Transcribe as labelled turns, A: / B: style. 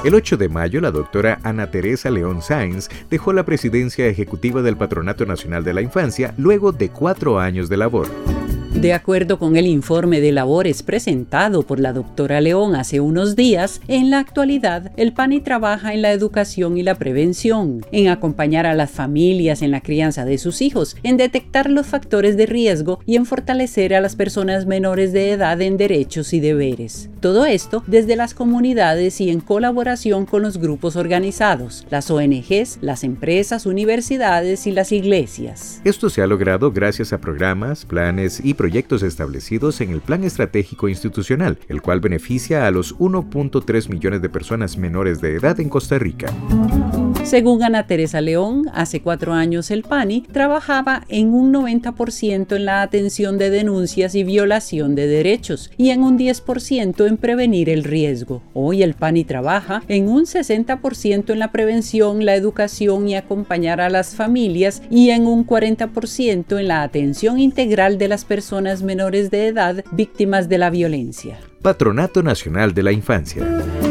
A: El 8 de mayo, la doctora Ana Teresa León Sáenz dejó la presidencia ejecutiva del Patronato Nacional de la Infancia luego de 4 años de labor.
B: De acuerdo con el informe de labores presentado por la doctora León hace unos días, en la actualidad el PANI trabaja en la educación y la prevención, en acompañar a las familias en la crianza de sus hijos, en detectar los factores de riesgo y en fortalecer a las personas menores de edad en derechos y deberes. Todo esto desde las comunidades y en colaboración con los grupos organizados, las ONGs, las empresas, universidades y las iglesias.
A: Esto se ha logrado gracias a programas, planes y proyectos establecidos en el Plan Estratégico Institucional, el cual beneficia a los 1.3 millones de personas menores de edad en Costa Rica.
B: Según Ana Teresa León, hace 4 años el PANI trabajaba en un 90% en la atención de denuncias y violación de derechos y en un 10% en prevenir el riesgo. Hoy el PANI trabaja en un 60% en la prevención, la educación y acompañar a las familias y en un 40% en la atención integral de las personas menores de edad víctimas de la violencia.
A: Patronato Nacional de la Infancia.